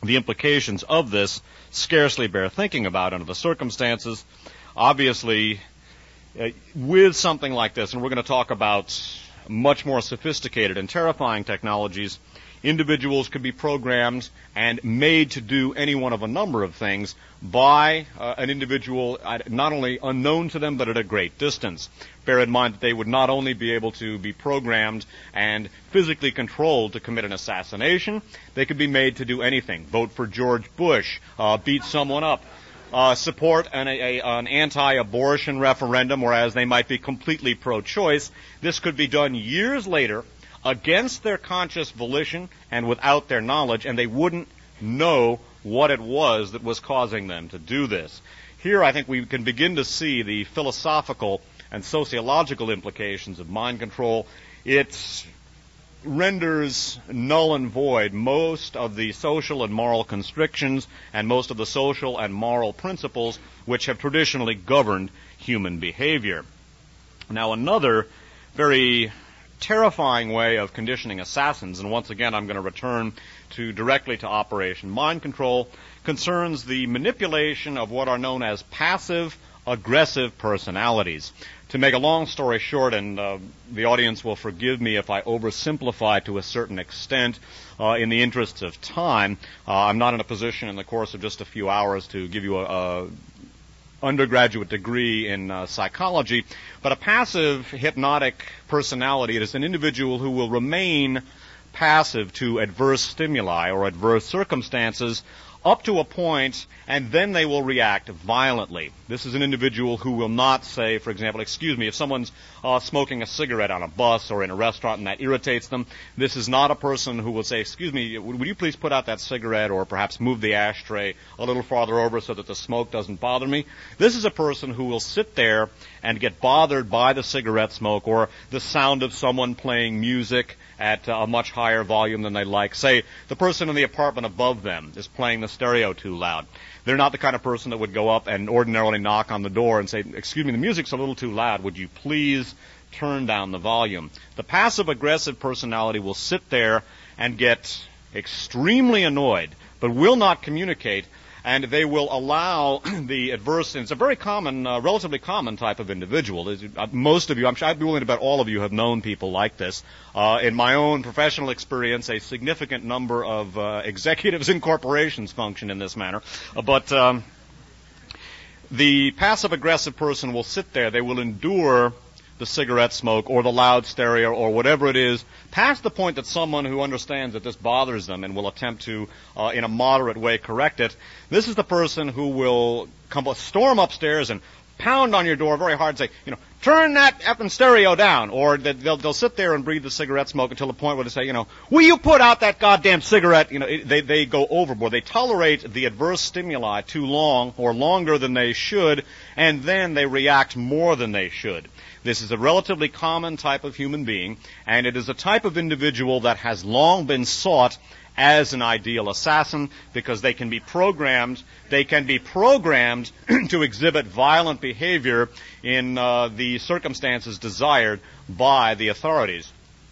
The implications of this scarcely bear thinking about under the circumstances. Obviously, with something like this, and we're going to talk about much more sophisticated and terrifying technologies, individuals could be programmed and made to do any one of a number of things by an individual not only unknown to them but at a great distance. Bear in mind that they would not only be able to be programmed and physically controlled to commit an assassination, they could be made to do anything. Vote for George Bush, beat someone up, support an anti-abortion referendum, whereas they might be completely pro-choice. This could be done years later against their conscious volition and without their knowledge, and they wouldn't know what it was that was causing them to do this. Here I think we can begin to see the philosophical and sociological implications of mind control. It renders null and void most of the social and moral constrictions and most of the social and moral principles which have traditionally governed human behavior. Now, another very terrifying way of conditioning assassins, and once again I'm going to return directly to Operation Mind Control, concerns the manipulation of what are known as passive aggressive personalities. To make a long story short, and the audience will forgive me if I oversimplify to a certain extent in the interests of time, I'm not in a position in the course of just a few hours to give you a undergraduate degree in psychology, but a passive hypnotic personality is an individual who will remain passive to adverse stimuli or adverse circumstances up to a point, and then they will react violently. This is an individual who will not say, for example, excuse me, if someone's smoking a cigarette on a bus or in a restaurant and that irritates them, this is not a person who will say, excuse me, would you please put out that cigarette or perhaps move the ashtray a little farther over so that the smoke doesn't bother me. This is a person who will sit there and get bothered by the cigarette smoke or the sound of someone playing music at a much higher volume than they like. Say, the person in the apartment above them is playing the stereo too loud. They're not the kind of person that would go up and ordinarily knock on the door and say, excuse me, the music's a little too loud. Would you please turn down the volume? The passive-aggressive personality will sit there and get extremely annoyed, but will not communicate, and they will allow the adverse, and it's a very common, relatively common type of individual. Most of you, I'm sure I'd be willing to bet all of you have known people like this. In my own professional experience, a significant number of executives in corporations function in this manner. But the passive-aggressive person will sit there. They will endure the cigarette smoke or the loud stereo or whatever it is, past the point that someone who understands that this bothers them and will attempt to, in a moderate way, correct it. This is the person who will storm upstairs and pound on your door very hard and say, turn that effing stereo down. Or they'll sit there and breathe the cigarette smoke until the point where they say, will you put out that goddamn cigarette? They go overboard. They tolerate the adverse stimuli too long or longer than they should, and then they react more than they should. This is a relatively common type of human being, and it is a type of individual that has long been sought as an ideal assassin because they can be programmed to exhibit violent behavior in the circumstances desired by the authorities.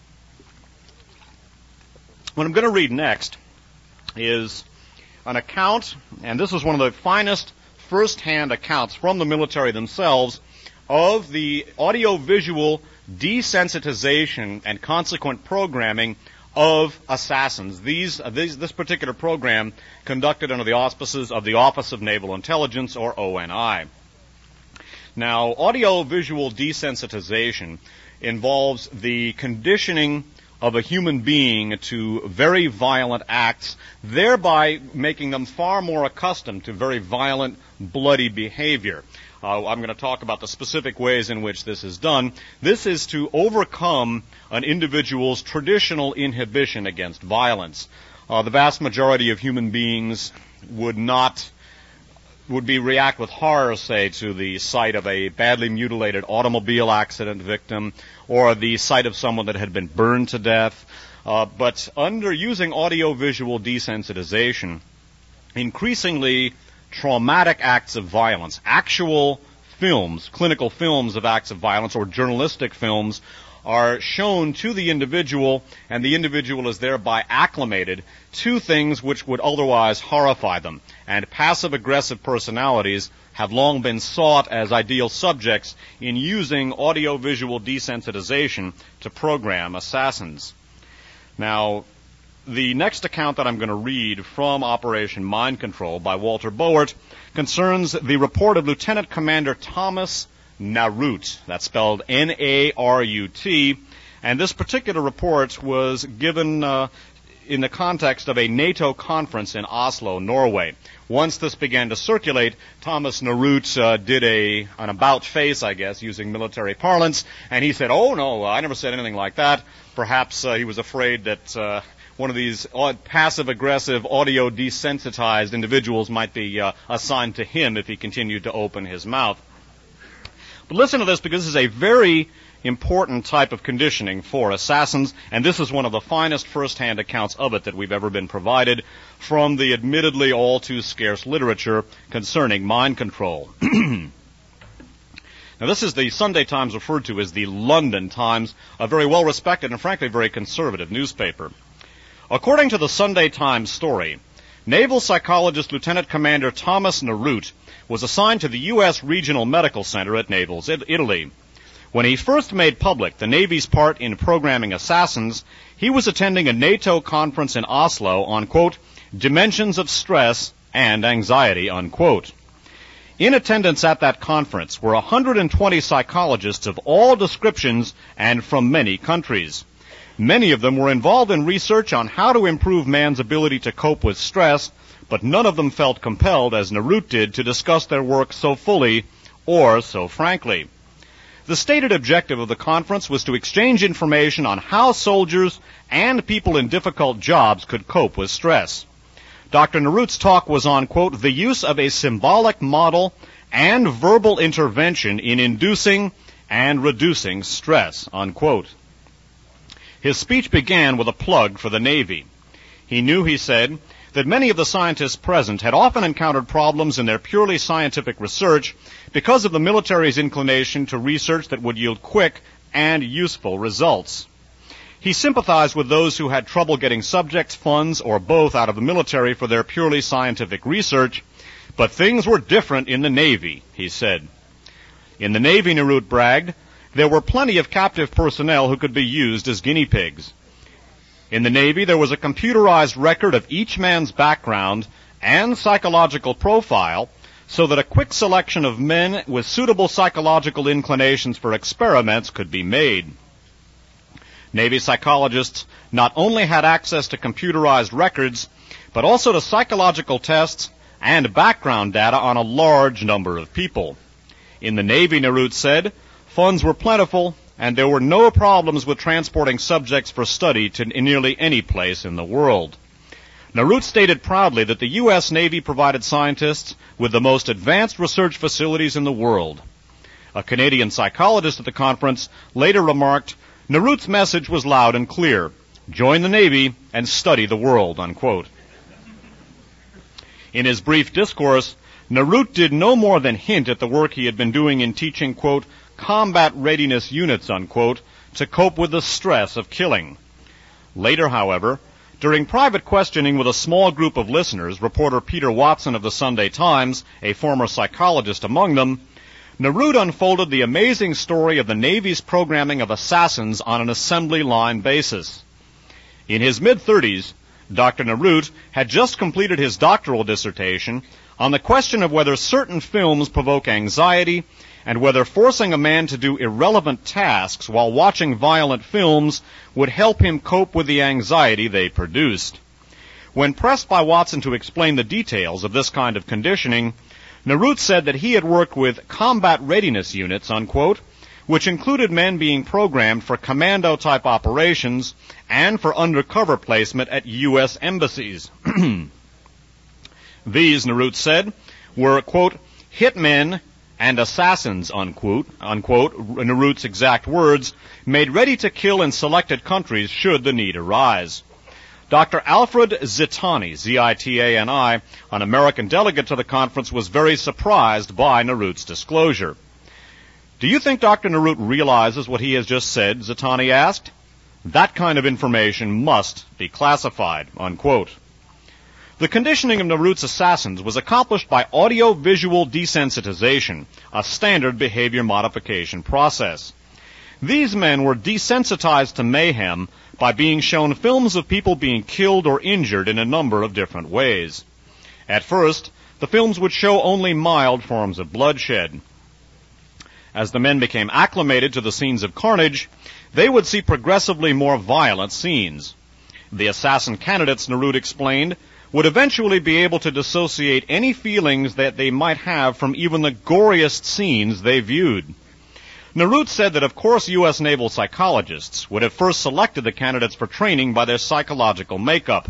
What I'm going to read next is an account, and this is one of the finest first-hand accounts from the military themselves, of the audio-visual desensitization and consequent programming of assassins. This particular program conducted under the auspices of the Office of Naval Intelligence, or ONI. Now, audio-visual desensitization involves the conditioning of a human being to very violent acts, thereby making them far more accustomed to very violent, bloody behavior. I'm going to talk about the specific ways in which this is done. This is to overcome an individual's traditional inhibition against violence. The vast majority of human beings would react with horror, say, to the sight of a badly mutilated automobile accident victim or the sight of someone that had been burned to death. But under using audio-visual desensitization, increasingly traumatic acts of violence, actual films, clinical films of acts of violence or journalistic films, are shown to the individual, and the individual is thereby acclimated to things which would otherwise horrify them. And passive-aggressive personalities have long been sought as ideal subjects in using audio-visual desensitization to program assassins. Now, the next account that I'm going to read from Operation Mind Control by Walter Boert concerns the report of Lieutenant Commander Thomas Narut. That's spelled N-A-R-U-T. And this particular report was given in the context of a NATO conference in Oslo, Norway. Once this began to circulate, Thomas Narut did an about-face, I guess, using military parlance, and he said, "Oh, no, I never said anything like that." Perhaps he was afraid that one of these passive-aggressive, audio-desensitized individuals might be assigned to him if he continued to open his mouth. But listen to this, because this is a very important type of conditioning for assassins, and this is one of the finest first-hand accounts of it that we've ever been provided from the admittedly all too scarce literature concerning mind control. Now, this is the Sunday Times referred to as the London Times, a very well-respected and frankly very conservative newspaper. According to the Sunday Times story, Naval Psychologist Lieutenant Commander Thomas Narut was assigned to the U.S. Regional Medical Center at Naples, Italy. When he first made public the Navy's part in programming assassins, he was attending a NATO conference in Oslo on, quote, dimensions of stress and anxiety, unquote. In attendance at that conference were 120 psychologists of all descriptions and from many countries. Many of them were involved in research on how to improve man's ability to cope with stress, but none of them felt compelled, as Narut did, to discuss their work so fully or so frankly. The stated objective of the conference was to exchange information on how soldiers and people in difficult jobs could cope with stress. Dr. Narut's talk was on, quote, the use of a symbolic model and verbal intervention in inducing and reducing stress, unquote. His speech began with a plug for the Navy. He knew, he said, that many of the scientists present had often encountered problems in their purely scientific research because of the military's inclination to research that would yield quick and useful results. He sympathized with those who had trouble getting subjects, funds, or both out of the military for their purely scientific research, but things were different in the Navy, he said. In the Navy, Narut bragged, there were plenty of captive personnel who could be used as guinea pigs. In the Navy, there was a computerized record of each man's background and psychological profile, so that a quick selection of men with suitable psychological inclinations for experiments could be made. Navy psychologists not only had access to computerized records, but also to psychological tests and background data on a large number of people. In the Navy, Narut said, funds were plentiful, and there were no problems with transporting subjects for study to nearly any place in the world. Narut stated proudly that the U.S. Navy provided scientists with the most advanced research facilities in the world. A Canadian psychologist at the conference later remarked, Narut's message was loud and clear. Join the Navy and study the world, unquote. In his brief discourse, Narut did no more than hint at the work he had been doing in teaching, quote, combat readiness units, unquote, to cope with the stress of killing. Later, however, during private questioning with a small group of listeners, reporter Peter Watson of the Sunday Times, a former psychologist among them, Narut unfolded the amazing story of the Navy's programming of assassins on an assembly line basis. In his mid-30s, Dr. Narut had just completed his doctoral dissertation on the question of whether certain films provoke anxiety and whether forcing a man to do irrelevant tasks while watching violent films would help him cope with the anxiety they produced. When pressed by Watson to explain the details of this kind of conditioning, Narut said that he had worked with combat readiness units, unquote, which included men being programmed for commando-type operations and for undercover placement at U.S. embassies. These, Narut said, were, quote, hitmen and assassins, unquote, Narut's exact words, made ready to kill in selected countries should the need arise. Dr. Alfred Zitani, Z-I-T-A-N-I, an American delegate to the conference, was very surprised by Narut's disclosure. Do you think Dr. Narut realizes what he has just said? Zatani asked. That kind of information must be classified, unquote. The conditioning of Narut's assassins was accomplished by audio-visual desensitization, a standard behavior modification process. These men were desensitized to mayhem by being shown films of people being killed or injured in a number of different ways. At first, the films would show only mild forms of bloodshed. As the men became acclimated to the scenes of carnage, they would see progressively more violent scenes. The assassin candidates, Narut explained, would eventually be able to dissociate any feelings that they might have from even the goriest scenes they viewed. Narut said that, of course, U.S. naval psychologists would have first selected the candidates for training by their psychological makeup.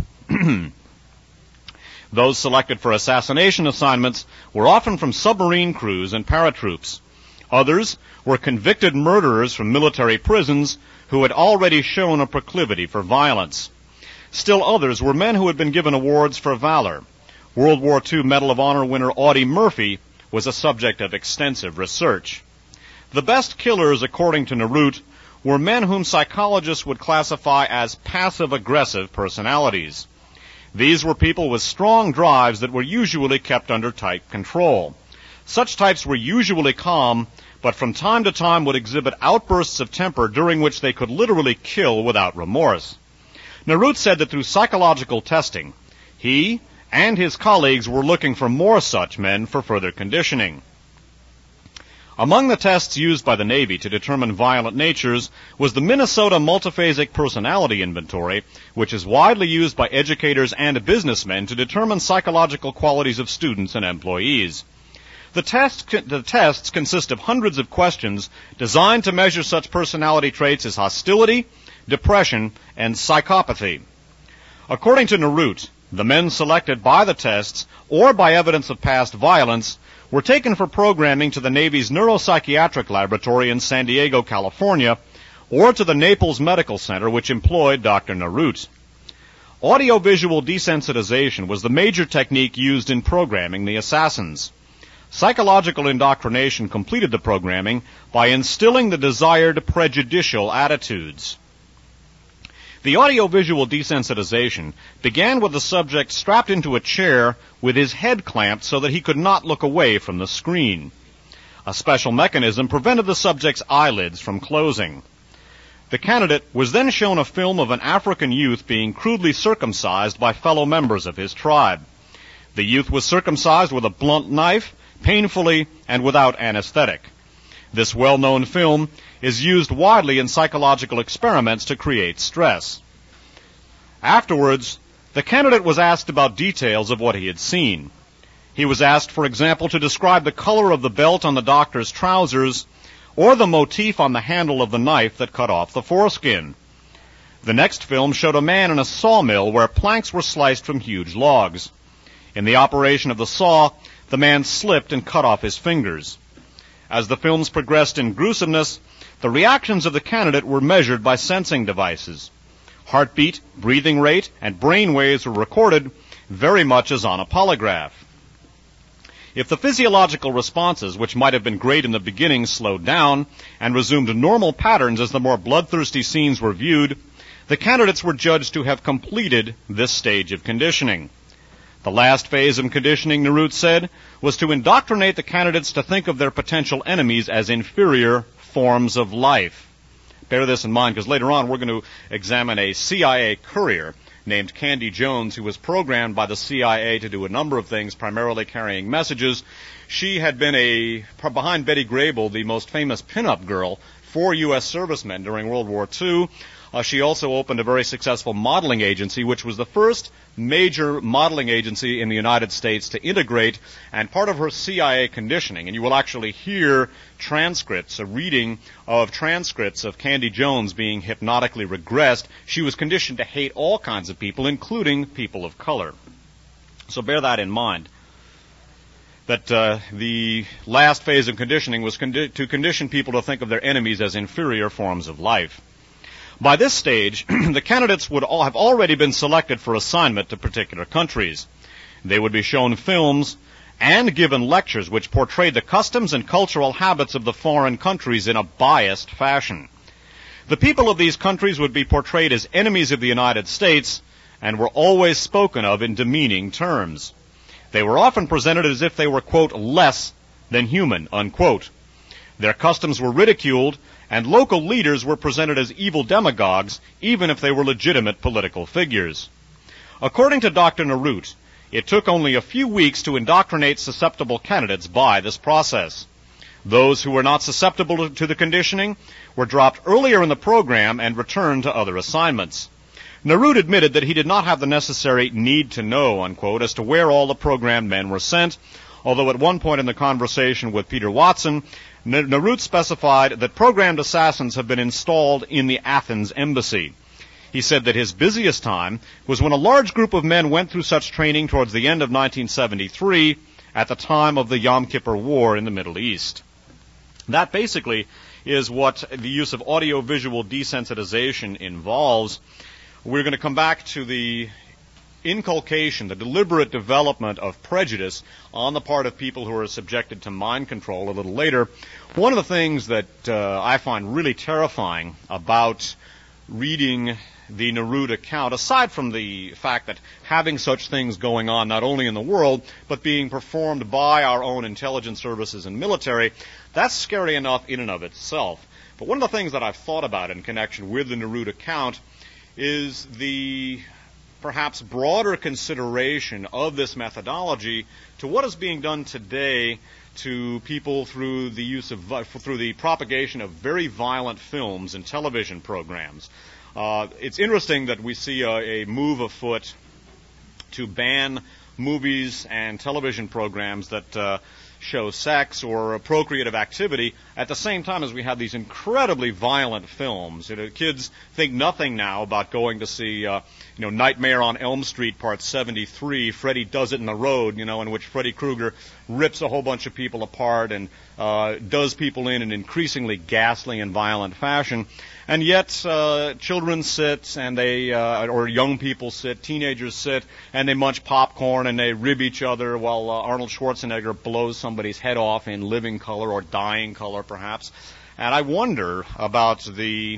Those selected for assassination assignments were often from submarine crews and paratroops. Others were convicted murderers from military prisons who had already shown a proclivity for violence. Still others were men who had been given awards for valor. World War II Medal of Honor winner Audie Murphy was a subject of extensive research. The best killers, according to Narut, were men whom psychologists would classify as passive-aggressive personalities. These were people with strong drives that were usually kept under tight control. Such types were usually calm, but from time to time would exhibit outbursts of temper during which they could literally kill without remorse. Narut said that through psychological testing, he and his colleagues were looking for more such men for further conditioning. Among the tests used by the Navy to determine violent natures was the Minnesota Multiphasic Personality Inventory, which is widely used by educators and businessmen to determine psychological qualities of students and employees. The tests consist of hundreds of questions designed to measure such personality traits as hostility, depression, and psychopathy. According to Narut, the men selected by the tests or by evidence of past violence were taken for programming to the Navy's neuropsychiatric laboratory in San Diego, California, or to the Naples Medical Center, which employed Dr. Narut. Audiovisual desensitization was the major technique used in programming the assassins. Psychological indoctrination completed the programming by instilling the desired prejudicial attitudes. The audiovisual desensitization began with the subject strapped into a chair with his head clamped so that he could not look away from the screen. A special mechanism prevented the subject's eyelids from closing. The candidate was then shown a film of an African youth being crudely circumcised by fellow members of his tribe. The youth was circumcised with a blunt knife, painfully and without anesthetic. This well-known film is used widely in psychological experiments to create stress. Afterwards, the candidate was asked about details of what he had seen. He was asked, for example, to describe the color of the belt on the doctor's trousers or the motif on the handle of the knife that cut off the foreskin. The next film showed a man in a sawmill where planks were sliced from huge logs. In the operation of the saw, the man slipped and cut off his fingers. As the films progressed in gruesomeness, the reactions of the candidate were measured by sensing devices. Heartbeat, breathing rate, and brain waves were recorded very much as on a polygraph. If the physiological responses, which might have been great in the beginning, slowed down and resumed normal patterns as the more bloodthirsty scenes were viewed, the candidates were judged to have completed this stage of conditioning. The last phase of conditioning, Narut said, was to indoctrinate the candidates to think of their potential enemies as inferior forms of life. Bear this in mind, because later on we're going to examine a CIA courier named Candy Jones, who was programmed by the CIA to do a number of things, primarily carrying messages. She had been behind Betty Grable, the most famous pinup girl for U.S. servicemen during World War II. She also opened a very successful modeling agency, which was the first major modeling agency in the United States to integrate, and part of her CIA conditioning, and you will actually hear transcripts, a reading of transcripts of Candy Jones being hypnotically regressed. She was conditioned to hate all kinds of people, including people of color. So bear that in mind. That the last phase of conditioning was to condition people to think of their enemies as inferior forms of life. By this stage, the candidates would have already been selected for assignment to particular countries. They would be shown films and given lectures which portrayed the customs and cultural habits of the foreign countries in a biased fashion. The people of these countries would be portrayed as enemies of the United States and were always spoken of in demeaning terms. They were often presented as if they were, quote, less than human, unquote. Their customs were ridiculed, and local leaders were presented as evil demagogues, even if they were legitimate political figures. According to Dr. Narut, it took only a few weeks to indoctrinate susceptible candidates by this process. Those who were not susceptible to the conditioning were dropped earlier in the program and returned to other assignments. Narut admitted that he did not have the necessary need to know, unquote, as to where all the programmed men were sent, although at one point in the conversation with Peter Watson, Narut specified that programmed assassins have been installed in the Athens embassy. He said that his busiest time was when a large group of men went through such training towards the end of 1973 at the time of the Yom Kippur War in the Middle East. That basically is what the use of audio-visual desensitization involves. We're going to come back to the inculcation, the deliberate development of prejudice on the part of people who are subjected to mind control a little later. One of the things that I find really terrifying about reading the Narut account, aside from the fact that having such things going on not only in the world, but being performed by our own intelligence services and military, that's scary enough in and of itself. But one of the things that I've thought about in connection with the Narut account is the perhaps broader consideration of this methodology to what is being done today to people through the use of through the propagation of very violent films and television programs. It's interesting that we see a move afoot to ban movies and television programs that show sex or procreative activity at the same time as we have these incredibly violent films. Kids think nothing now about going to see Nightmare on Elm Street Part 73, Freddy Does It in the Road, in which Freddy Krueger rips a whole bunch of people apart and does people in an increasingly ghastly and violent fashion. And yet, children sit and or young people sit, teenagers sit, and they munch popcorn and they rib each other while Arnold Schwarzenegger blows somebody's head off in living color or dying color, perhaps. And I wonder about the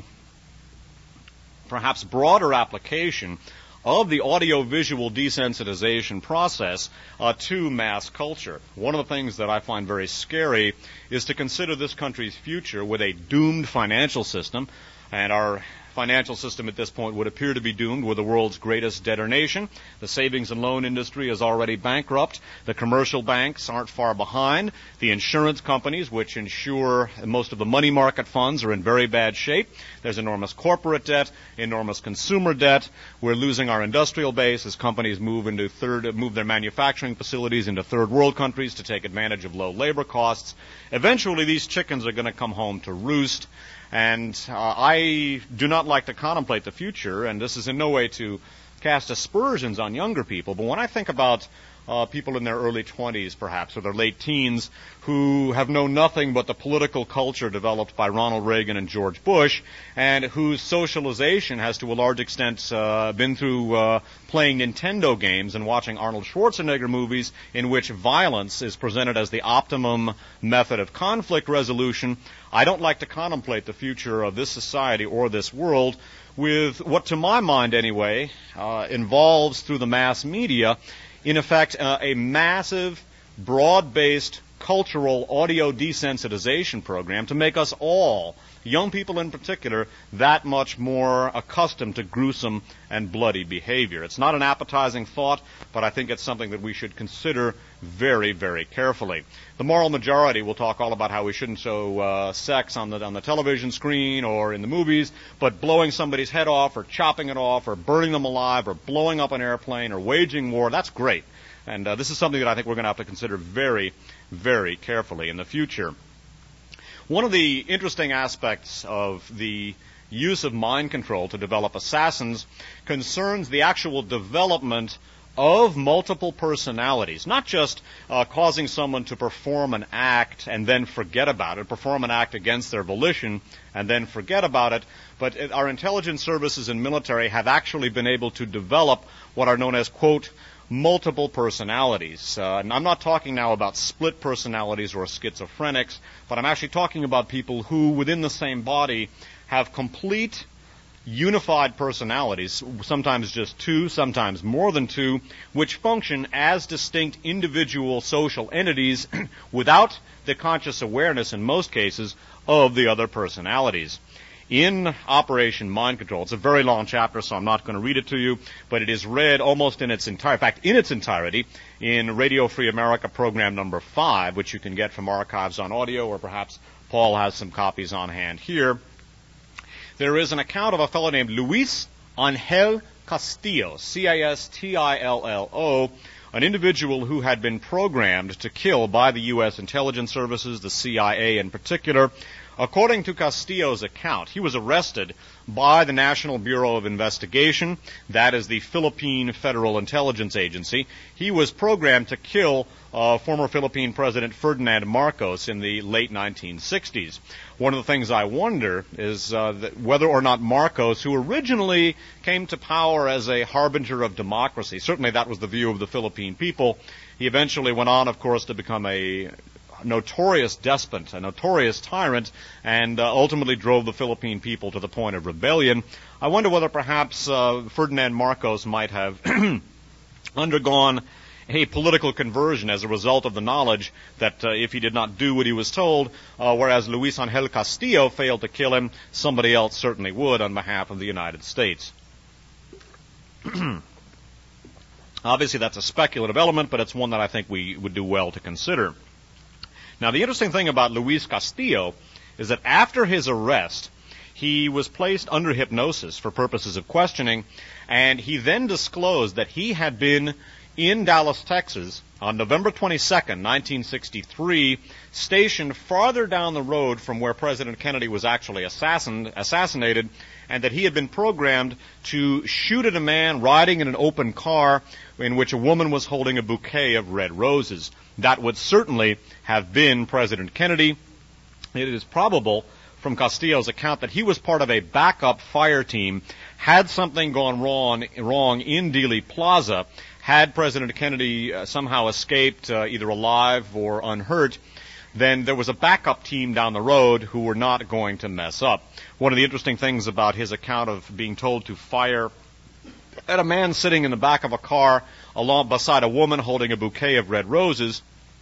perhaps broader application of the audio-visual desensitization process to mass culture. One of the things that I find very scary is to consider this country's future with a doomed financial system. And our financial system at this point would appear to be doomed. We're the world's greatest debtor nation. The savings and loan industry is already bankrupt. The commercial banks aren't far behind. The insurance companies, which insure most of the money market funds, are in very bad shape. There's enormous corporate debt, enormous consumer debt. We're losing our industrial base as companies move their manufacturing facilities into third world countries to take advantage of low labor costs. Eventually, these chickens are going to come home to roost. And I do not like to contemplate the future, and this is in no way to cast aspersions on younger people, but when I think about people in their early 20s, perhaps, or their late teens, who have known nothing but the political culture developed by Ronald Reagan and George Bush, and whose socialization has to a large extent been through playing Nintendo games and watching Arnold Schwarzenegger movies in which violence is presented as the optimum method of conflict resolution, I don't like to contemplate the future of this society or this world with what, to my mind anyway, involves through the mass media, in effect, a massive, broad-based cultural audio desensitization program to make us all, young people in particular, that much more accustomed to gruesome and bloody behavior. It's not an appetizing thought, but I think it's something that we should consider very, very carefully. The moral majority will talk all about how we shouldn't show sex on the television screen or in the movies, but blowing somebody's head off or chopping it off or burning them alive or blowing up an airplane or waging war, that's great. And this is something that I think we're going to have to consider very, very carefully in the future. One of the interesting aspects of the use of mind control to develop assassins concerns the actual development of multiple personalities, not just causing someone to perform an act and then forget about it, perform an act against their volition and then forget about it, but our intelligence services and military have actually been able to develop what are known as, quote, multiple personalities. And I'm not talking now about split personalities or schizophrenics, but I'm actually talking about people who, within the same body, have complete unified personalities, sometimes just two, sometimes more than two, which function as distinct individual social entities without the conscious awareness, in most cases, of the other personalities. In Operation Mind Control, it's a very long chapter, so I'm not going to read it to you, but it is read almost in its entirety, in Radio Free America program number 5, which you can get from archives on audio, or perhaps Paul has some copies on hand here. There is an account of a fellow named Luis Angel Castillo, Castillo, an individual who had been programmed to kill by the U.S. intelligence services, the CIA in particular. According to Castillo's account, he was arrested by the National Bureau of Investigation, that is the Philippine Federal Intelligence Agency. He was programmed to kill former Philippine President Ferdinand Marcos in the late 1960s. One of the things I wonder is whether or not Marcos, who originally came to power as a harbinger of democracy, certainly that was the view of the Philippine people, he eventually went on, of course, to become a notorious despot, a notorious tyrant, and ultimately drove the Philippine people to the point of rebellion. I wonder whether perhaps Ferdinand Marcos might have undergone a political conversion as a result of the knowledge that if he did not do what he was told, whereas Luis Angel Castillo failed to kill him, somebody else certainly would on behalf of the United States. Obviously, that's a speculative element, but it's one that I think we would do well to consider. Now, the interesting thing about Luis Castillo is that after his arrest, he was placed under hypnosis for purposes of questioning, and he then disclosed that he had been in Dallas, Texas, on November 22nd, 1963, stationed farther down the road from where President Kennedy was actually assassinated, and that he had been programmed to shoot at a man riding in an open car in which a woman was holding a bouquet of red roses. That would certainly have been President Kennedy. It is probable from Castillo's account that he was part of a backup fire team. Had something gone wrong in Dealey Plaza, had President Kennedy somehow escaped either alive or unhurt, then there was a backup team down the road who were not going to mess up. One of the interesting things about his account of being told to fire at a man sitting in the back of a car along beside a woman holding a bouquet of red roses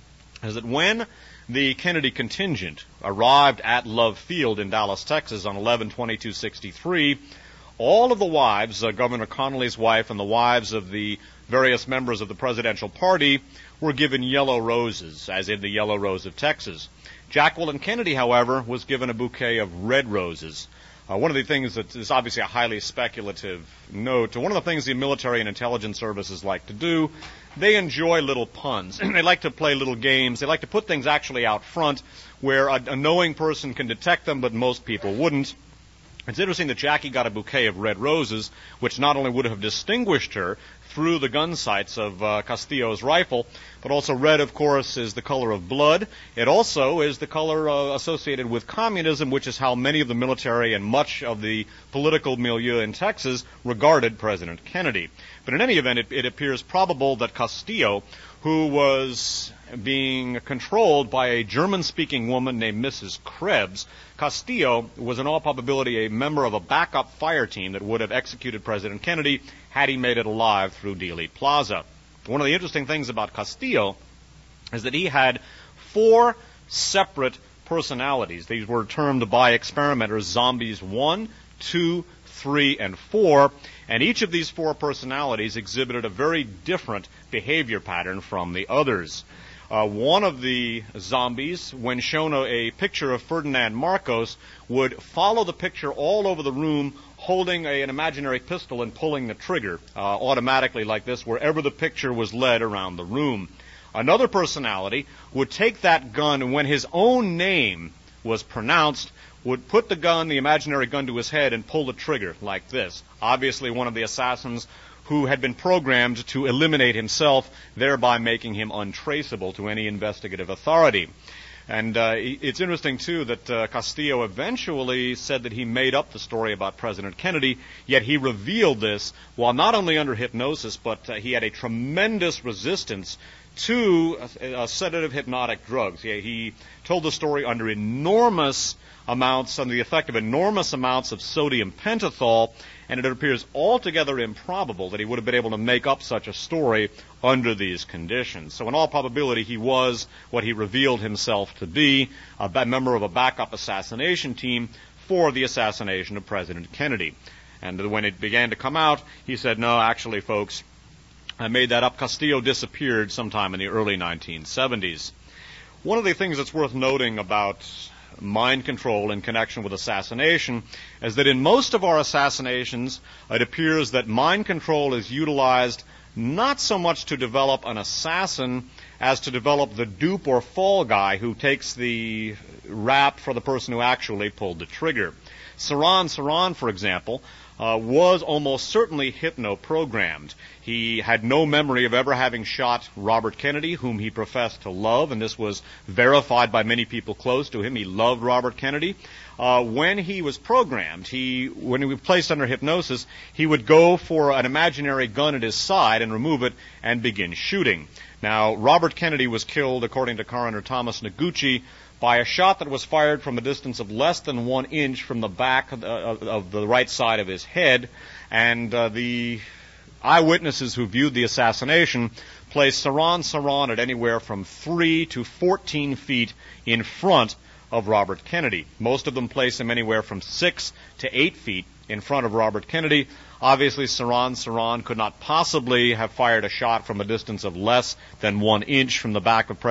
is that when the Kennedy contingent arrived at Love Field in Dallas, Texas on 11/22/63, all of the wives, Governor Connolly's wife and the wives of the various members of the presidential party, were given yellow roses, as in the yellow rose of Texas. Jacqueline Kennedy, however, was given a bouquet of red roses. One of the things that is obviously a highly speculative note, one of the things the military and intelligence services like to do, they enjoy little puns. They like to play little games. They like to put things actually out front where a knowing person can detect them, but most people wouldn't. It's interesting that Jackie got a bouquet of red roses, which not only would have distinguished her through the gun sights of Castillo's rifle, but also red, of course, is the color of blood. It also is the color associated with communism, which is how many of the military and much of the political milieu in Texas regarded President Kennedy. But in any event, it appears probable that Castillo, who was being controlled by a German-speaking woman named Mrs. Krebs, Castillo was in all probability a member of a backup fire team that would have executed President Kennedy had he made it alive through Dealey Plaza. One of the interesting things about Castillo is that he had 4 separate personalities. These were termed by experimenters zombies 1, 2, 3, and 4, and each of these 4 personalities exhibited a very different behavior pattern from the others. One of the zombies, when shown a picture of Ferdinand Marcos, would follow the picture all over the room, holding an imaginary pistol and pulling the trigger automatically like this wherever the picture was led around the room. Another personality would take that gun, and when his own name was pronounced, would put the gun, the imaginary gun, to his head and pull the trigger like this. Obviously one of the assassins who had been programmed to eliminate himself, thereby making him untraceable to any investigative authority. And it's interesting, too, that Castillo eventually said that he made up the story about President Kennedy, yet he revealed this while not only under hypnosis, but he had a tremendous resistance to sedative hypnotic drugs. He told the story under the effect of enormous amounts of sodium pentothal, and it appears altogether improbable that he would have been able to make up such a story under these conditions. So in all probability, he was what he revealed himself to be, a member of a backup assassination team for the assassination of President Kennedy. And when it began to come out, he said, no, actually, folks, I made that up. Castillo disappeared sometime in the early 1970s. One of the things that's worth noting about mind control in connection with assassination is that in most of our assassinations, it appears that mind control is utilized not so much to develop an assassin as to develop the dupe or fall guy who takes the rap for the person who actually pulled the trigger. Saran, for example, was almost certainly hypno-programmed. He had no memory of ever having shot Robert Kennedy, whom he professed to love, and this was verified by many people close to him. He loved Robert Kennedy. When he was programmed, when he was placed under hypnosis, he would go for an imaginary gun at his side and remove it and begin shooting. Now, Robert Kennedy was killed, according to Coroner Thomas Noguchi, by a shot that was fired from a distance of less than 1 inch from the back of the right side of his head, and the eyewitnesses who viewed the assassination placed Saran at anywhere from 3 to 14 feet in front of Robert Kennedy. Most of them placed him anywhere from 6 to 8 feet in front of Robert Kennedy. Obviously, Saran could not possibly have fired a shot from a distance of less than 1 inch from the back of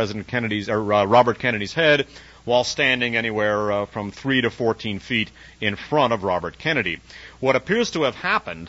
Robert Kennedy's head, while standing anywhere from 3 to 14 feet in front of Robert Kennedy. What appears to have happened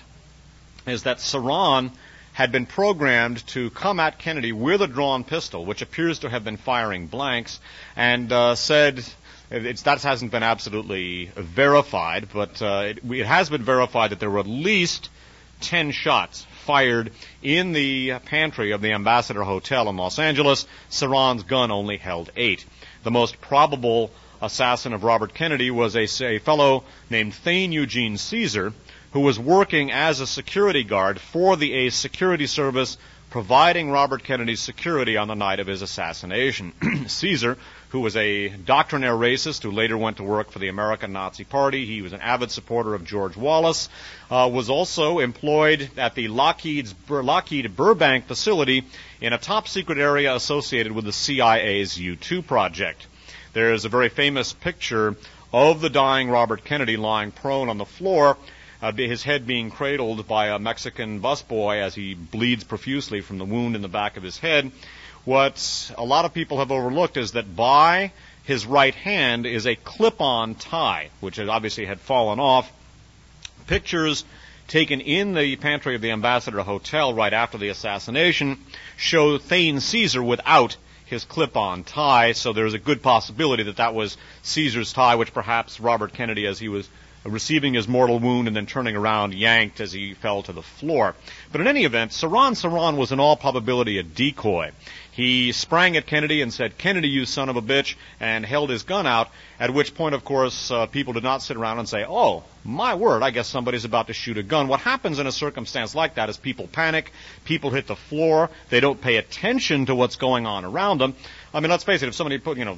is that Saran had been programmed to come at Kennedy with a drawn pistol, which appears to have been firing blanks, and said that hasn't been absolutely verified, but it has been verified that there were at least 10 shots fired in the pantry of the Ambassador Hotel in Los Angeles. Saran's gun only held 8. The most probable assassin of Robert Kennedy was a fellow named Thane Eugene Caesar, who was working as a security guard for the Ace Security Service, providing Robert Kennedy's security on the night of his assassination. Caesar, who was a doctrinaire racist who later went to work for the American Nazi Party, he was an avid supporter of George Wallace, was also employed at the Lockheed Burbank facility in a top-secret area associated with the CIA's U-2 project. There is a very famous picture of the dying Robert Kennedy lying prone on the floor, his head being cradled by a Mexican busboy as he bleeds profusely from the wound in the back of his head. What a lot of people have overlooked is that by his right hand is a clip-on tie, which obviously had fallen off. Pictures taken in the pantry of the Ambassador Hotel right after the assassination show Thane Caesar without his clip-on tie, so there's a good possibility that was Caesar's tie, which perhaps Robert Kennedy, as he was receiving his mortal wound and then turning around, yanked as he fell to the floor. But in any event, Saran was in all probability a decoy. He sprang at Kennedy and said, "Kennedy, you son of a bitch," and held his gun out, at which point, of course, people did not sit around and say, "Oh, my word, I guess somebody's about to shoot a gun." What happens in a circumstance like that is people panic, people hit the floor, they don't pay attention to what's going on around them. I mean, let's face it, if somebody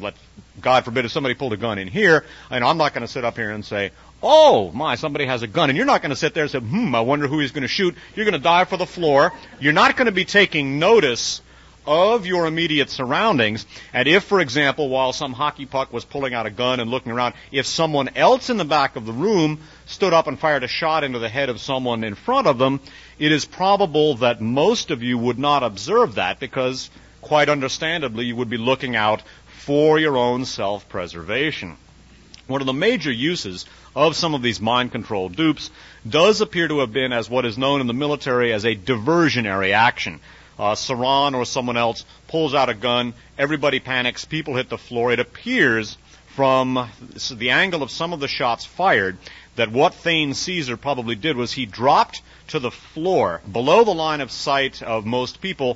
God forbid, if somebody pulled a gun in here, I'm not going to sit up here and say, "Oh, my, somebody has a gun." And you're not going to sit there and say, I wonder who he's going to shoot. You're going to dive for the floor. You're not going to be taking notice of your immediate surroundings. And if, for example, while some hockey puck was pulling out a gun and looking around, if someone else in the back of the room stood up and fired a shot into the head of someone in front of them, it is probable that most of you would not observe that because, quite understandably, you would be looking out for your own self-preservation. One of the major uses of some of these mind control dupes does appear to have been as what is known in the military as a diversionary action. Saran or someone else pulls out a gun, everybody panics, people hit the floor. It appears from the angle of some of the shots fired that what Thane Caesar probably did was he dropped to the floor below the line of sight of most people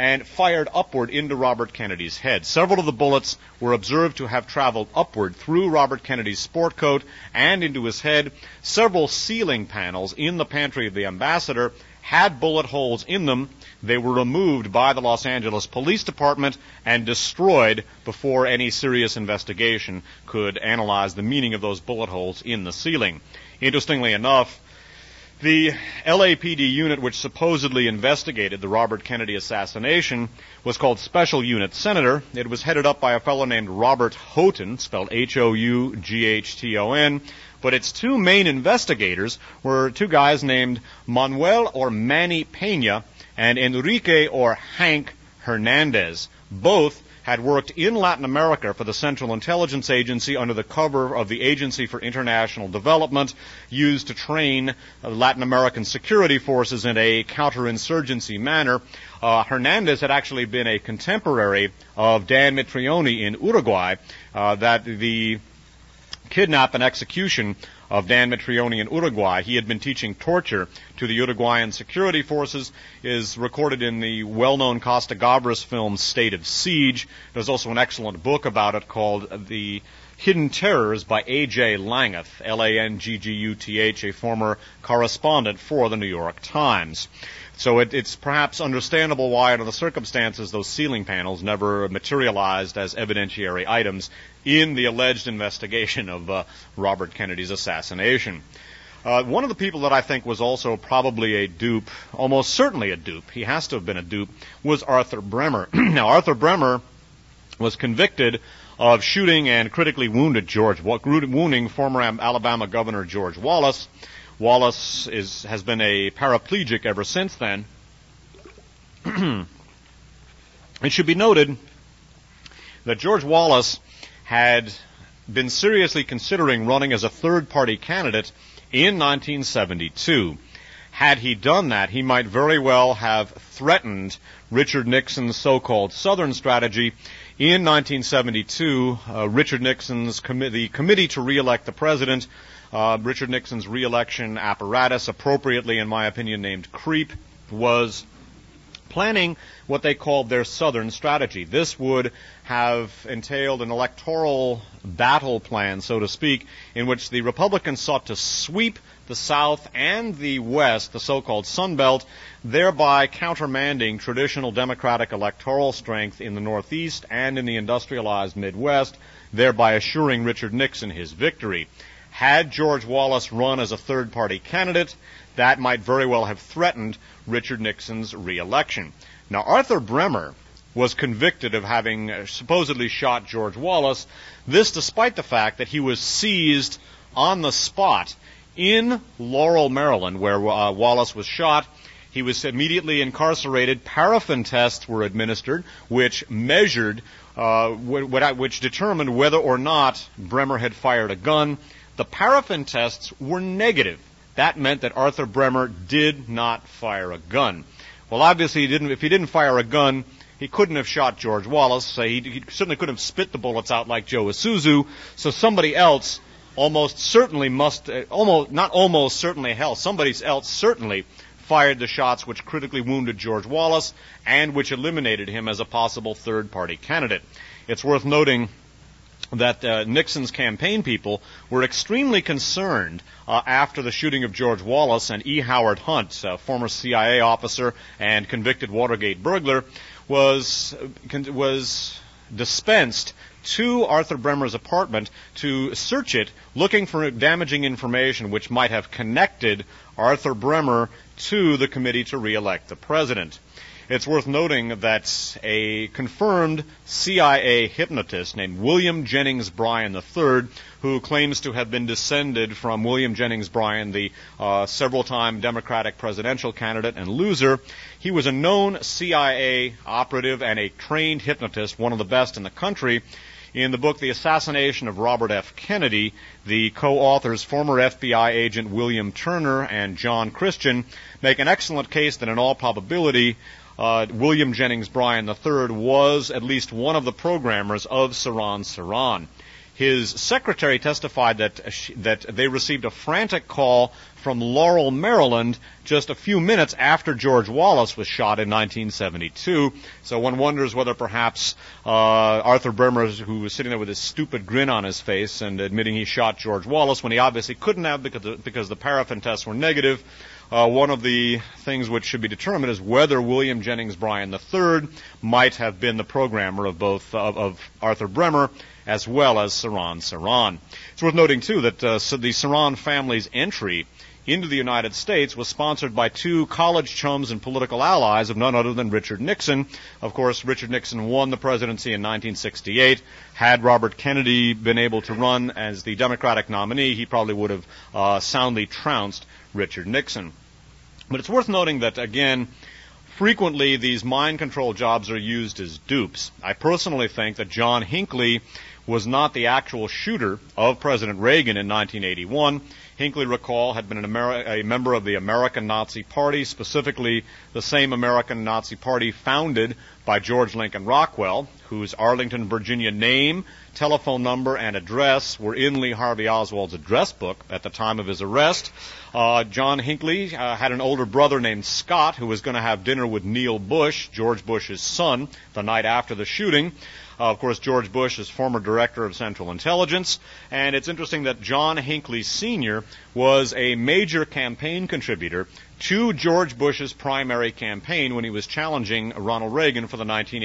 and fired upward into Robert Kennedy's head. Several of the bullets were observed to have traveled upward through Robert Kennedy's sport coat and into his head. Several ceiling panels in the pantry of the ambassador had bullet holes in them. They were removed by the Los Angeles Police Department and destroyed before any serious investigation could analyze the meaning of those bullet holes in the ceiling. Interestingly enough, the LAPD unit which supposedly investigated the Robert Kennedy assassination was called Special Unit Senator. It was headed up by a fellow named Robert Houghton, spelled Houghton, but its two main investigators were two guys named Manuel or Manny Pena and Enrique or Hank Hernandez. Both had worked in Latin America for the Central Intelligence Agency under the cover of the Agency for International Development, used to train Latin American security forces in a counterinsurgency manner. Hernandez had actually been a contemporary of Dan Mitrione in Uruguay, that the kidnap and execution of Dan Mitrione in Uruguay. He had been teaching torture to the Uruguayan security forces, is recorded in the well-known Costa Gavras film State of Siege. There's also an excellent book about it called The Hidden Terrors by A.J. Languth, Langguth, a former correspondent for the New York Times. So it's perhaps understandable why, under the circumstances, those ceiling panels never materialized as evidentiary items in the alleged investigation of Robert Kennedy's assassination. One of the people that I think was also probably a dupe, almost certainly a dupe, he has to have been a dupe, was Arthur Bremer. Now, Arthur Bremer was convicted of shooting and critically wounding former Alabama Governor George Wallace. Wallace has been a paraplegic ever since then. It should be noted that George Wallace had been seriously considering running as a third-party candidate in 1972. Had he done that, he might very well have threatened Richard Nixon's so-called Southern strategy. In 1972, Richard Nixon's the Committee to Re-elect the President, Richard Nixon's re-election apparatus, appropriately, in my opinion, named CREEP, was planning what they called their Southern strategy. This would have entailed an electoral battle plan, so to speak, in which the Republicans sought to sweep the South and the West, the so-called Sun Belt, thereby countermanding traditional Democratic electoral strength in the Northeast and in the industrialized Midwest, thereby assuring Richard Nixon his victory. Had George Wallace run as a third-party candidate, that might very well have threatened Richard Nixon's re-election. Now, Arthur Bremer was convicted of having supposedly shot George Wallace, this despite the fact that he was seized on the spot in Laurel, Maryland, where Wallace was shot. He was immediately incarcerated. Paraffin tests were administered, which measured, which determined whether or not Bremer had fired a gun. The paraffin tests were negative. That meant that Arthur Bremer did not fire a gun. Well, obviously, if he didn't fire a gun, he couldn't have shot George Wallace. He certainly couldn't have spit the bullets out like Joe Isuzu. So somebody else somebody else certainly fired the shots which critically wounded George Wallace and which eliminated him as a possible third-party candidate. It's worth noting that Nixon's campaign people were extremely concerned after the shooting of George Wallace, and E. Howard Hunt, a former CIA officer and convicted Watergate burglar, was dispensed to Arthur Bremer's apartment to search it, looking for damaging information which might have connected Arthur Bremer to the Committee to Re-elect the President. It's worth noting that a confirmed CIA hypnotist named William Jennings Bryan III, who claims to have been descended from William Jennings Bryan, the several-time Democratic presidential candidate and loser, he was a known CIA operative and a trained hypnotist, one of the best in the country. In the book The Assassination of Robert F. Kennedy, the co-authors, former FBI agent William Turner and John Christian, make an excellent case that in all probability William Jennings Bryan III was at least one of the programmers of Saran. his secretary testified that they received a frantic call from Laurel, Maryland, just a few minutes after George Wallace was shot in 1972. So one wonders whether perhaps Arthur Bremer, who was sitting there with his stupid grin on his face and admitting he shot George Wallace when he obviously couldn't have because the paraffin tests were negative. One of the things which should be determined is whether William Jennings Bryan III might have been the programmer of both of Arthur Bremer as well as Sirhan Sirhan. It's worth noting, too, that the Sirhan family's entry into the United States was sponsored by two college chums and political allies of none other than Richard Nixon. Of course, Richard Nixon won the presidency in 1968. Had Robert Kennedy been able to run as the Democratic nominee, he probably would have soundly trounced Richard Nixon. But it's worth noting that, again, frequently these mind control jobs are used as dupes. I personally think that John Hinckley was not the actual shooter of President Reagan in 1981. Hinckley, recall, had been a member of the American Nazi Party, specifically the same American Nazi Party founded by George Lincoln Rockwell, whose Arlington, Virginia name, telephone number, and address were in Lee Harvey Oswald's address book at the time of his arrest. John Hinckley had an older brother named Scott who was going to have dinner with Neil Bush, George Bush's son, the night after the shooting. Of course, George Bush is former director of Central Intelligence, and it's interesting that John Hinckley Sr. was a major campaign contributor to George Bush's primary campaign when he was challenging Ronald Reagan for the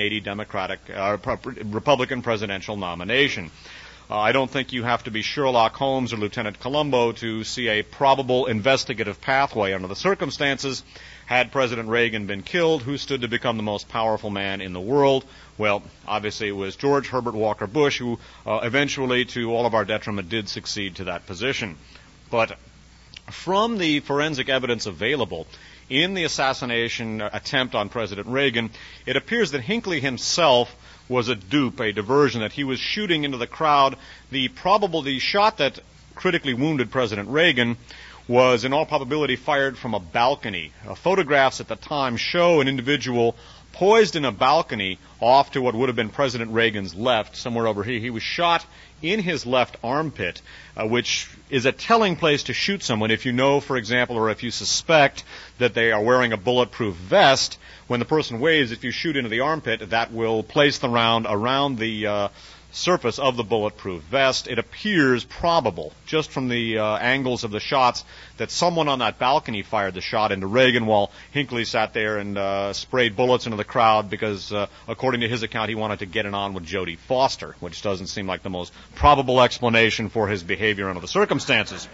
1980 Republican presidential nomination. I don't think you have to be Sherlock Holmes or Lieutenant Columbo to see a probable investigative pathway under the circumstances. Had President Reagan been killed, who stood to become the most powerful man in the world? Well, obviously it was George Herbert Walker Bush, who eventually, to all of our detriment, did succeed to that position. But from the forensic evidence available in the assassination attempt on President Reagan, it appears that Hinckley himself was a dupe, a diversion, that he was shooting into the crowd. The shot that critically wounded President Reagan was in all probability fired from a balcony. Photographs at the time show an individual poised in a balcony off to what would have been President Reagan's left, somewhere over here. He was shot in his left armpit, which is a telling place to shoot someone if you know, for example, or if you suspect that they are wearing a bulletproof vest. When the person waves, if you shoot into the armpit, that will place the round around the surface of the bulletproof vest. It appears probable, just from the angles of the shots, that someone on that balcony fired the shot into Reagan while Hinckley sat there and sprayed bullets into the crowd because, according to his account, he wanted to get it on with Jodie Foster, which doesn't seem like the most probable explanation for his behavior under the circumstances.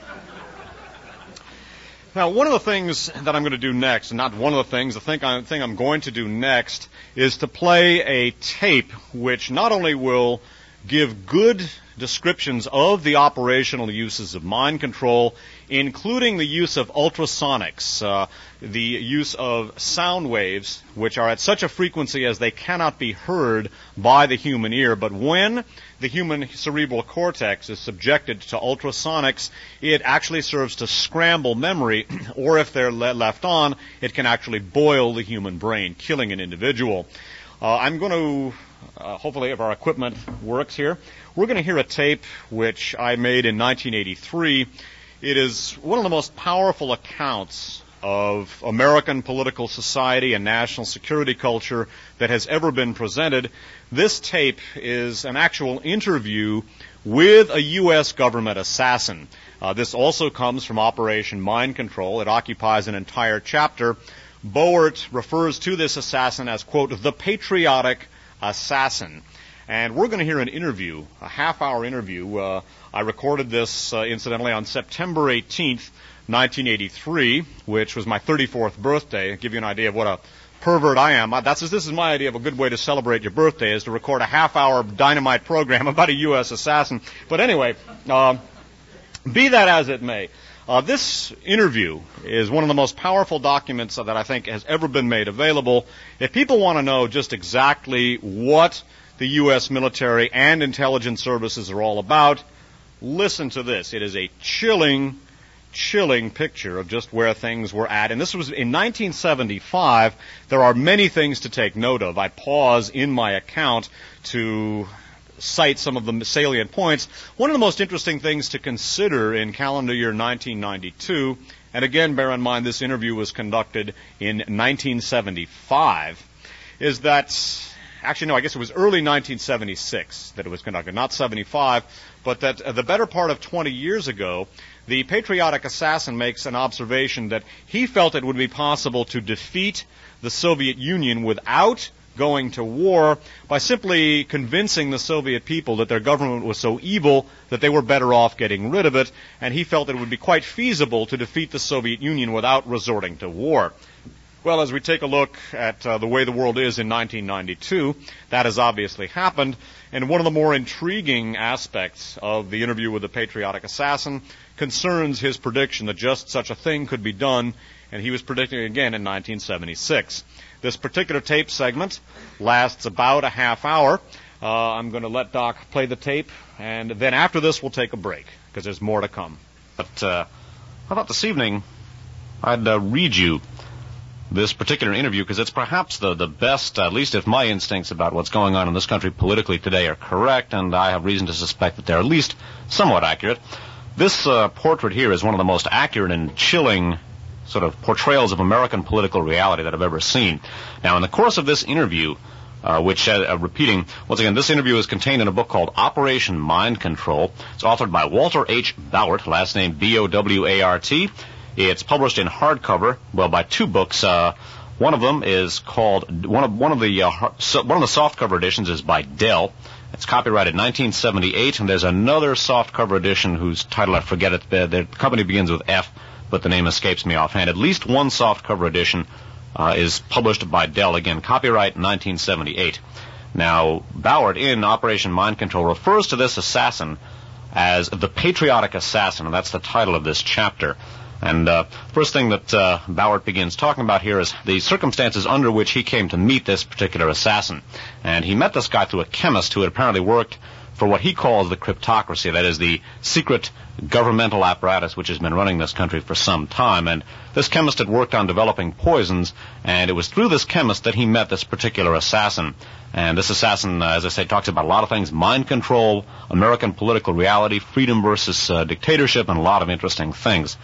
Now, one of the things that I'm going to do next, and not one of the things, the thing I'm going to do next is to play a tape which not only will give good descriptions of the operational uses of mind control, including the use of ultrasonics, the use of sound waves, which are at such a frequency as they cannot be heard by the human ear. But when the human cerebral cortex is subjected to ultrasonics, it actually serves to scramble memory, or if they're left on, it can actually boil the human brain, killing an individual. I'm going to, hopefully if our equipment works here, we're going to hear a tape which I made in 1983. It is one of the most powerful accounts of American political society and national security culture that has ever been presented. This tape is an actual interview with a U.S. government assassin. This also comes from Operation Mind Control. It occupies an entire chapter. Boert refers to this assassin as, quote, the patriotic assassin. And we're going to hear an interview, a half-hour interview. I recorded this, incidentally, on September 18th, 1983, which was my 34th birthday. To give you an idea of what a pervert I am. This is my idea of a good way to celebrate your birthday, is to record a half-hour dynamite program about a U.S. assassin. But anyway, be that as it may, this interview is one of the most powerful documents that I think has ever been made available. If people want to know just exactly what the U.S. military and intelligence services are all about, listen to this. It is a chilling picture of just where things were at. And this was in 1975. There are many things to take note of. I pause in my account to cite some of the salient points. One of the most interesting things to consider in calendar year 1992, and again, bear in mind this interview was conducted in 1975, is that, actually no, I guess it was early 1976 that it was conducted, not 75, but that the better part of 20 years ago, the patriotic assassin makes an observation that he felt it would be possible to defeat the Soviet Union without going to war by simply convincing the Soviet people that their government was so evil that they were better off getting rid of it, and he felt it would be quite feasible to defeat the Soviet Union without resorting to war. Well, as we take a look at the way the world is in 1992, that has obviously happened, and one of the more intriguing aspects of the interview with the patriotic assassin concerns his prediction that just such a thing could be done, and he was predicting again in 1976. This particular tape segment lasts about a half hour. I'm going to let Doc play the tape, and then after this we'll take a break, because there's more to come. But I thought this evening I'd read you this particular interview, because it's perhaps the best, at least if my instincts about what's going on in this country politically today are correct, and I have reason to suspect that they're at least somewhat accurate. This portrait here is one of the most accurate and chilling sort of portrayals of American political reality that I've ever seen. Now, in the course of this interview, which, repeating, once again, this interview is contained in a book called Operation Mind Control. It's authored by Walter H. Bowart, last name B-O-W-A-R-T. It's published in hardcover, well, by two books. One of them is called, one of the softcover editions is by Dell. It's copyrighted 1978, and there's another softcover edition whose title I forget it. The company begins with F, but the name escapes me offhand. At least one softcover edition is published by Dell, again, copyright 1978. Now, Bowart in Operation Mind Control refers to this assassin as the patriotic assassin, and that's the title of this chapter. And first thing that Bowart begins talking about here is the circumstances under which he came to meet this particular assassin. And he met this guy through a chemist who had apparently worked for what he calls the cryptocracy, that is the secret governmental apparatus which has been running this country for some time. And this chemist had worked on developing poisons, and it was through this chemist that he met this particular assassin. And this assassin, as I say, talks about a lot of things: mind control, American political reality, freedom versus dictatorship, and a lot of interesting things.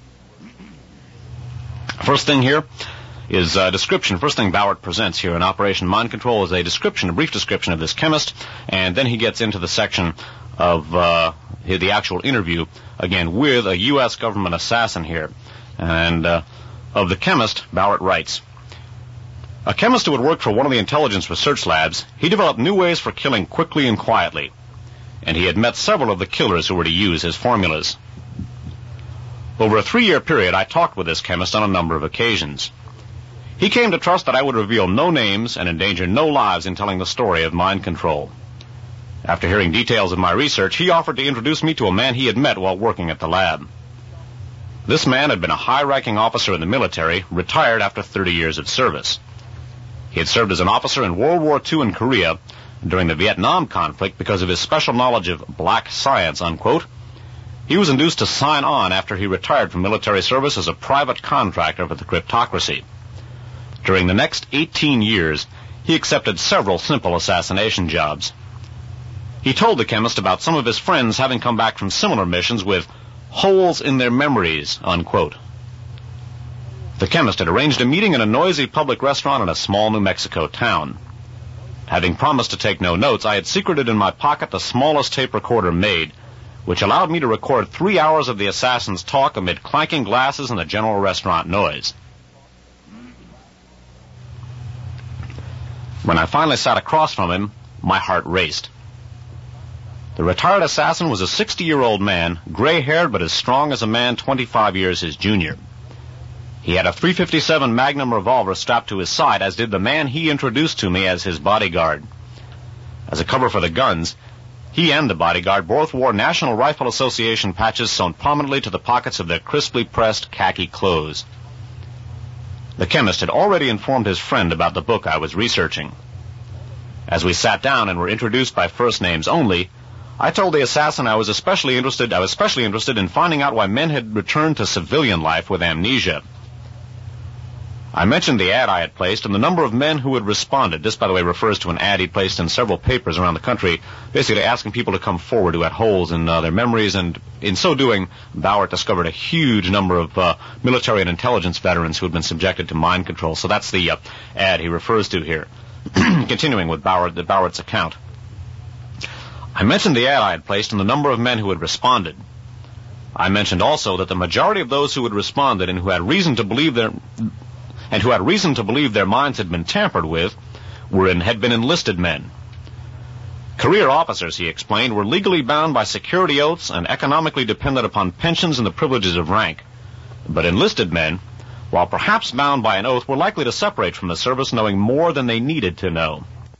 First thing here is a description. First thing Bowart presents here in Operation Mind Control is a description, a brief description of this chemist, and then he gets into the section of the actual interview, again, with a U.S. government assassin here. And of the chemist, Bowart writes, "A chemist who had worked for one of the intelligence research labs, he developed new ways for killing quickly and quietly, and he had met several of the killers who were to use his formulas. Over a 3-year period, I talked with this chemist on a number of occasions. He came to trust that I would reveal no names and endanger no lives in telling the story of mind control. After hearing details of my research, he offered to introduce me to a man he had met while working at the lab. This man had been a high-ranking officer in the military, retired after 30 years of service. He had served as an officer in World War II in Korea during the Vietnam conflict because of his special knowledge of black science, unquote. He was induced to sign on after he retired from military service as a private contractor for the cryptocracy. During the next 18 years, he accepted several simple assassination jobs. He told the chemist about some of his friends having come back from similar missions with holes in their memories, unquote. The chemist had arranged a meeting in a noisy public restaurant in a small New Mexico town. Having promised to take no notes, I had secreted in my pocket the smallest tape recorder made, which allowed me to record 3 hours of the assassin's talk amid clanking glasses and the general restaurant noise. When I finally sat across from him, my heart raced. The retired assassin was a 60-year-old man, gray-haired but as strong as a man 25 years his junior. He had a .357 Magnum revolver strapped to his side, as did the man he introduced to me as his bodyguard. As a cover for the guns, he and the bodyguard both wore National Rifle Association patches sewn prominently to the pockets of their crisply pressed khaki clothes. The chemist had already informed his friend about the book I was researching. As we sat down and were introduced by first names only, I told the assassin I was especially interested in finding out why men had returned to civilian life with amnesia. I mentioned the ad I had placed and the number of men who had responded. This, by the way, refers to an ad he placed in several papers around the country, basically asking people to come forward who had holes in their memories, and in so doing, Bauert discovered a huge number of military and intelligence veterans who had been subjected to mind control. So that's the ad he refers to here. Continuing with Bauert's account. I mentioned the ad I had placed and the number of men who had responded. I mentioned also that the majority of those who had responded and who had reason to believe their minds had been tampered with had been enlisted men. Career officers, he explained, were legally bound by security oaths and economically dependent upon pensions and the privileges of rank. But enlisted men, while perhaps bound by an oath, were likely to separate from the service knowing more than they needed to know.